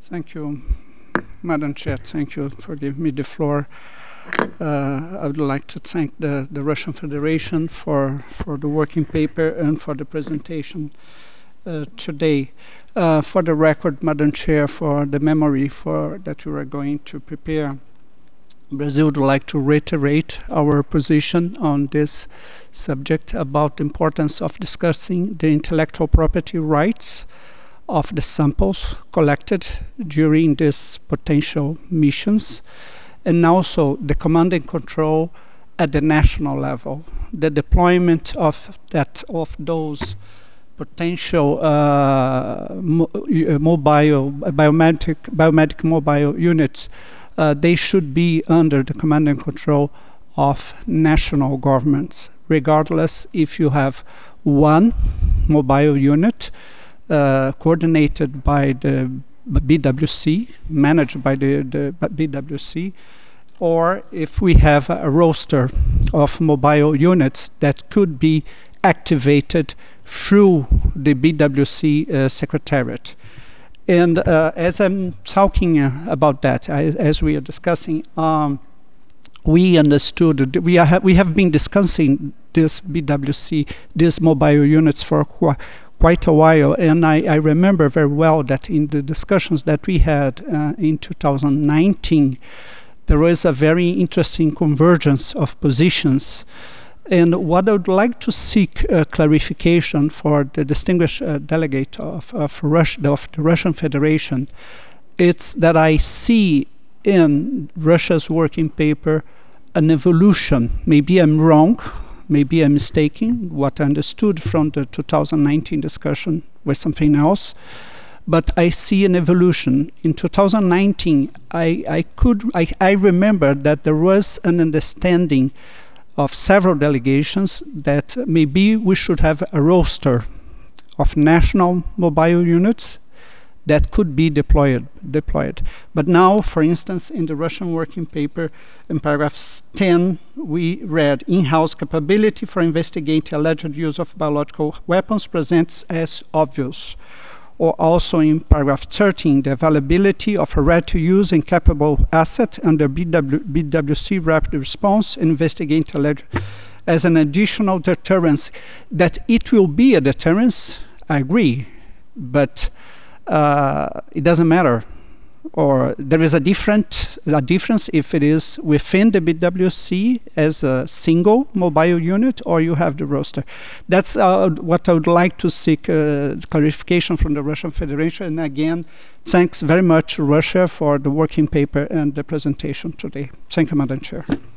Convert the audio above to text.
Thank you, Madam Chair. Thank you for giving me the floor. I would like to thank the Russian Federation for the working paper and for the presentation today. For the record, Madam Chair, for the memory that we are going to prepare, Brazil would like to reiterate our position on this subject about the importance of discussing the intellectual property rights of the samples collected during these potential missions, and also the command and control at the national level. The deployment of those potential biometric mobile units, they should be under the command and control of national governments, regardless if you have one mobile unit coordinated by the BWC, managed by the BWC, or if we have a roster of mobile units that could be activated through the BWC Secretariat. And as I'm talking about that, as we are discussing, we understood, we have been discussing this BWC, these mobile units for quite a while, and I remember very well that in the discussions that we had in 2019, there was a very interesting convergence of positions. And what I would like to seek clarification for the distinguished delegate of the Russian Federation, it's that I see in Russia's working paper an evolution. Maybe I'm wrong, maybe I'm mistaken. What I understood from the 2019 discussion was something else. But I see an evolution. In 2019, I remember that there was an understanding of several delegations that maybe we should have a roster of national mobile units that could be deployed. But now, for instance, in the Russian working paper, in paragraph 10, we read, in-house capability for investigating alleged use of biological weapons presents as obvious. Or also in paragraph 13, the availability of a ready-to-use and capable asset under BWC rapid response investigating alleged as an additional deterrence. That it will be a deterrence, I agree, but it doesn't matter. Or there is a difference if it is within the BWC as a single mobile unit or you have the roster. That's what I would like to seek clarification from the Russian Federation. And again, thanks very much, Russia, for the working paper and the presentation today. Thank you, Madam Chair.